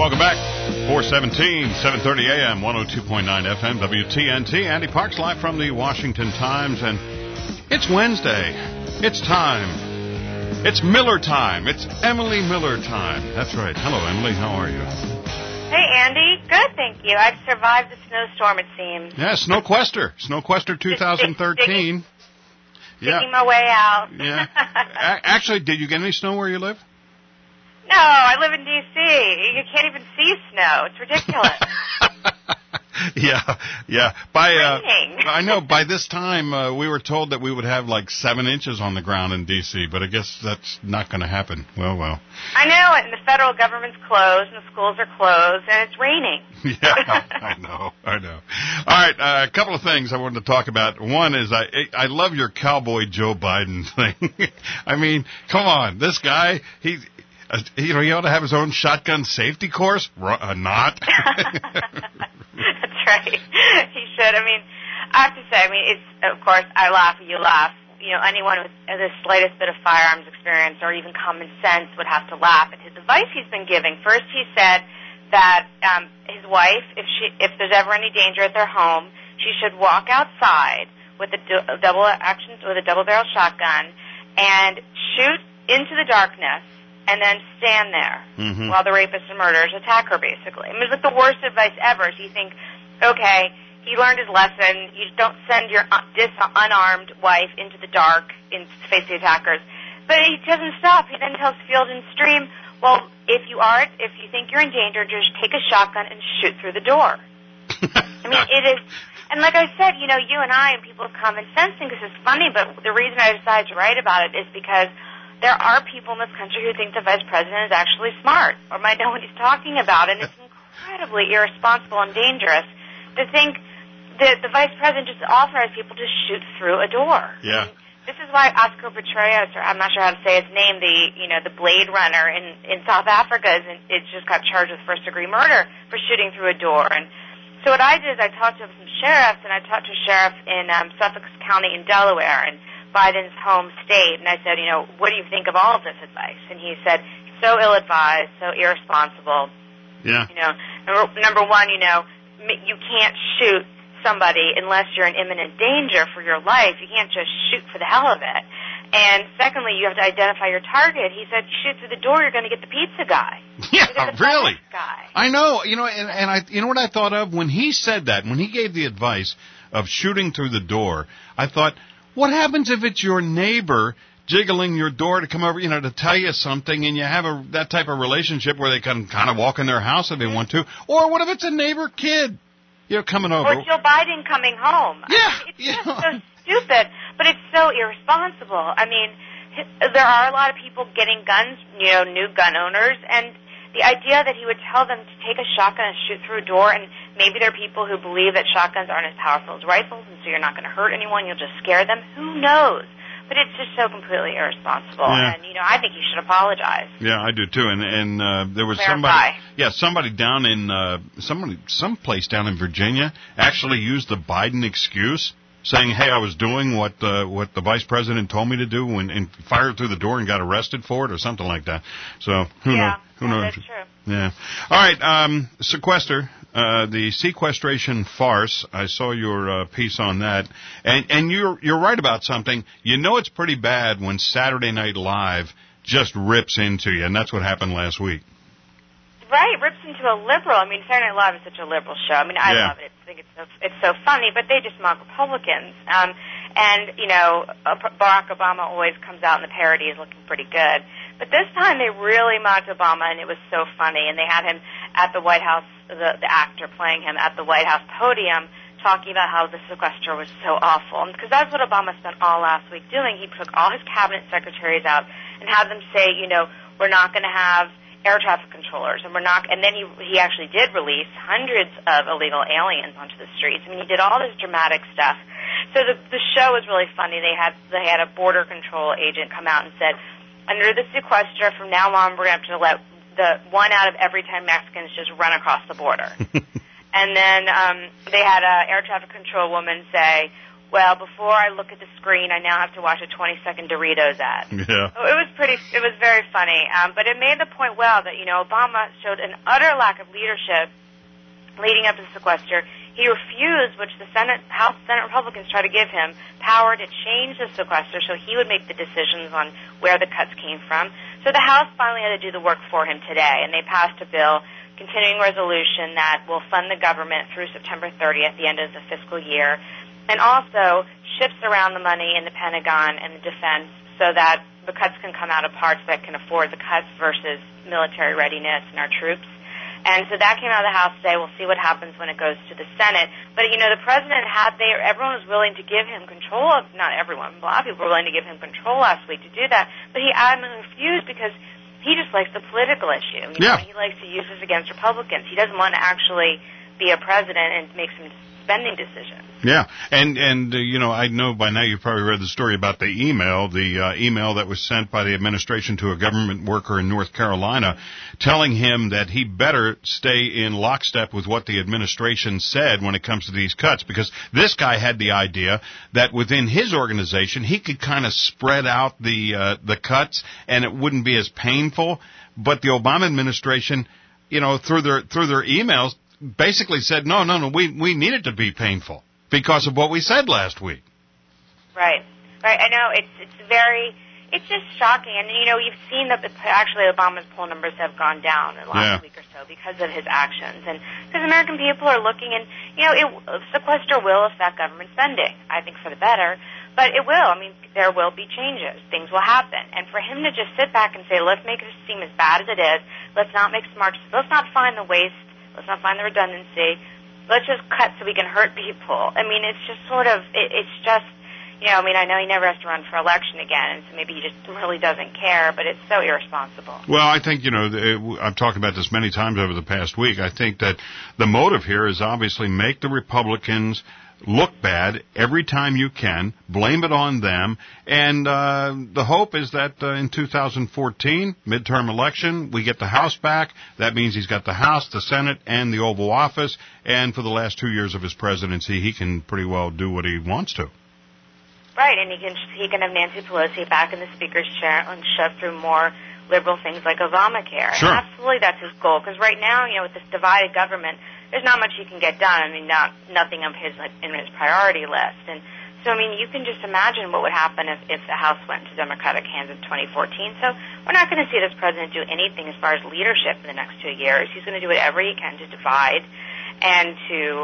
Welcome back. 417, 730 AM, 102.9 FM, WTNT. Andy Parks live from the Washington Times, and it's Wednesday. It's time. It's Miller time. It's Emily Miller time. That's right. Hello, Emily. How are you? Hey, Andy. Good, thank you. I've survived the snowstorm, it seems. Yeah, Snowquester 2013. Digging my way out. Yeah. Actually, did you get any snow where you live? No, I live in D.C. You can't even see snow. It's ridiculous. Yeah. Raining. I know. By this time, we were told that we would have like 7 inches on the ground in D.C., but I guess that's not going to happen. Well. I know, and the federal government's closed, and the schools are closed, and it's raining. Yeah, I know. All right, a couple of things I wanted to talk about. One is I love your cowboy Joe Biden thing. I mean, come on, this guy, he ought to have his own shotgun safety course. Not. That's right. He should. I mean, I have to say, it's, of course, I laugh, you laugh. You know, anyone with the slightest bit of firearms experience or even common sense would have to laugh at his advice he's been giving. First, he said that his wife, if there's ever any danger at their home, she should walk outside with a double-barrel shotgun and shoot into the darkness and then stand there while the rapist and murderers attack her, basically. I mean, it's like the worst advice ever. So you think, okay, he learned his lesson. You don't send your unarmed wife into the dark to face the attackers. But he doesn't stop. He then tells Field and Stream, well, if you think you're in danger, just take a shotgun and shoot through the door. I mean, it is, and like I said, you and I and people with common sense think this is funny, but the reason I decided to write about it is because there are people in this country who think the vice president is actually smart or might know what he's talking about, and it's incredibly irresponsible and dangerous to think that the vice president just authorized people to shoot through a door. Yeah. I mean, this is why Oscar Pistorius, or I'm not sure how to say his name, the Blade Runner in South Africa, it's just got charged with first-degree murder for shooting through a door. And so what I did is I talked to some sheriffs, and I talked to a sheriff in Suffolk County in Delaware, and Biden's home state, and I said, what do you think of all of this advice? And he said, so ill-advised, so irresponsible. Yeah. Number one, you can't shoot somebody unless you're in imminent danger for your life. You can't just shoot for the hell of it. And secondly, you have to identify your target. He said, shoot through the door, you're going to get the pizza guy. Yeah, really. Guy. I know. And I, what I thought of when he said that, when he gave the advice of shooting through the door, I thought, what happens if it's your neighbor jiggling your door to come over, to tell you something, and you have that type of relationship where they can kind of walk in their house if they want to? Or what if it's a neighbor kid, coming over? Or Joe Biden coming home. Yeah. It's just so stupid, but it's so irresponsible. I mean, there are a lot of people getting guns, new gun owners, and the idea that he would tell them to take a shotgun and shoot through a door, and maybe there are people who believe that shotguns aren't as powerful as rifles, and so you're not going to hurt anyone, you'll just scare them. Who knows? But it's just so completely irresponsible, and, I think he should apologize. Yeah, I do too, and there was somebody down in, someplace down in Virginia actually used the Biden excuse, saying, hey, I was doing what the vice president told me to do, and fired through the door and got arrested for it or something like that. So who knows? Who knows? That's true. Yeah. All right. Sequester, the sequestration farce. I saw your piece on that, and you're right about something. It's pretty bad when Saturday Night Live just rips into you, and that's what happened last week. Right, rips into a liberal. I mean, Saturday Night Live is such a liberal show. I mean, I love it. I think it's so funny, but they just mock Republicans. Barack Obama always comes out in the parodies looking pretty good. But this time they really mocked Obama, and it was so funny. And they had him at the White House, the actor playing him at the White House podium, talking about how the sequester was so awful. Because that's what Obama spent all last week doing. He took all his cabinet secretaries out and had them say, we're not going to have air traffic controllers, and then he actually did release hundreds of illegal aliens onto the streets. I mean, he did all this dramatic stuff. So the show was really funny. They had a border control agent come out and said, under the sequester, from now on, we're going to have to let the 1 out of every 10 Mexicans just run across the border. And then they had an air traffic control woman say, well, before I look at the screen, I now have to watch a 20-second Doritos ad. Yeah. So it was very funny. But it made the point well that, Obama showed an utter lack of leadership leading up to the sequester. He refused, which the House Senate Republicans tried to give him, power to change the sequester so he would make the decisions on where the cuts came from. So the House finally had to do the work for him today, and they passed a bill, continuing resolution that will fund the government through September 30th, the end of the fiscal year, and also shifts around the money in the Pentagon and the defense so that the cuts can come out of parts that can afford the cuts versus military readiness and our troops. And so that came out of the House today. We'll see what happens when it goes to the Senate. But, the president everyone was willing to give him control of, not everyone, a lot of people were willing to give him control last week to do that. But he adamantly refused because he just likes the political issue. He likes to use this against Republicans. He doesn't want to actually be a president and make some spending decisions. Yeah, and I know by now you've probably read the story about the email that was sent by the administration to a government worker in North Carolina telling him that he better stay in lockstep with what the administration said when it comes to these cuts, because this guy had the idea that within his organization he could kind of spread out the cuts and it wouldn't be as painful, but the Obama administration, through their emails basically said, no, we need it to be painful because of what we said last week. Right. I know it's just shocking. And, you've seen that actually Obama's poll numbers have gone down in the last week or so because of his actions. And because American people are looking and, sequester will affect government spending, I think for the better. But it will. There will be changes. Things will happen. And for him to just sit back and say, let's make it seem as bad as it is. Let's not let's not find the waste. Let's not find the redundancy. Let's just cut so we can hurt people. It's just sort of, it's just, I know he never has to run for election again, and so maybe he just really doesn't care, but it's so irresponsible. Well, I think, I've talked about this many times over the past week. I think that the motive here is obviously make the Republicans look bad every time you can, blame it on them, and the hope is that in 2014, midterm election, we get the House back. That means he's got the House, the Senate, and the Oval Office, and for the last 2 years of his presidency, he can pretty well do what he wants to. Right, and he can have Nancy Pelosi back in the Speaker's chair and shove through more liberal things like Obamacare. Sure. And absolutely that's his goal, because right now, with this divided government, there's not much he can get done. Nothing of his in his priority list. And so, you can just imagine what would happen if the House went into Democratic hands in 2014. So we're not going to see this president do anything as far as leadership in the next 2 years. He's going to do whatever he can to divide and to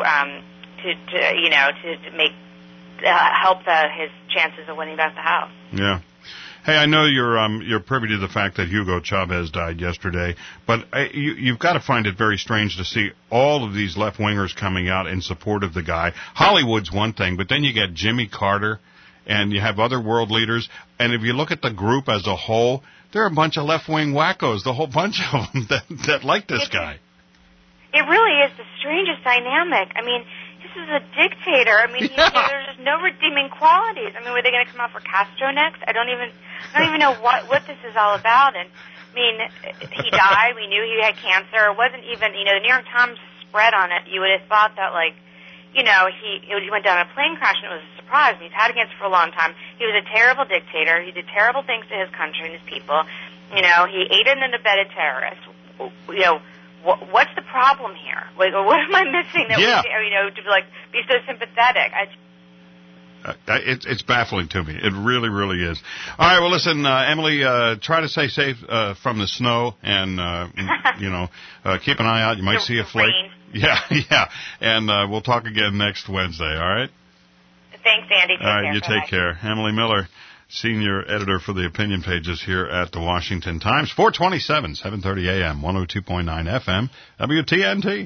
make help his chances of winning back the House. Yeah. Hey, I know you're privy to the fact that Hugo Chavez died yesterday, but you've got to find it very strange to see all of these left-wingers coming out in support of the guy. Hollywood's one thing, but then you get Jimmy Carter, and you have other world leaders, and if you look at the group as a whole, there are a bunch of left-wing wackos, the whole bunch of them that like this guy. It really is the strangest dynamic. This is a dictator. There's just no redeeming qualities. Were they going to come out for Castro next? I don't even know what this is all about. And he died. We knew he had cancer. It wasn't even, the New York Times spread on it. You would have thought that, he went down in a plane crash and it was a surprise. He's had cancer for a long time. He was a terrible dictator. He did terrible things to his country and his people. He aided and abetted terrorists. What's the problem here? What am I missing that to be so sympathetic? It's baffling to me. It really, really is. All right, well, listen, Emily, try to stay safe from the snow and, keep an eye out. You might see a flake. Rain. Yeah. And we'll talk again next Wednesday, all right? Thanks, Andy. Take care. All right, you take care. Emily Miller, senior editor for the opinion pages here at the Washington Times. 427, 7:30 a.m., 102.9 FM, WTNT.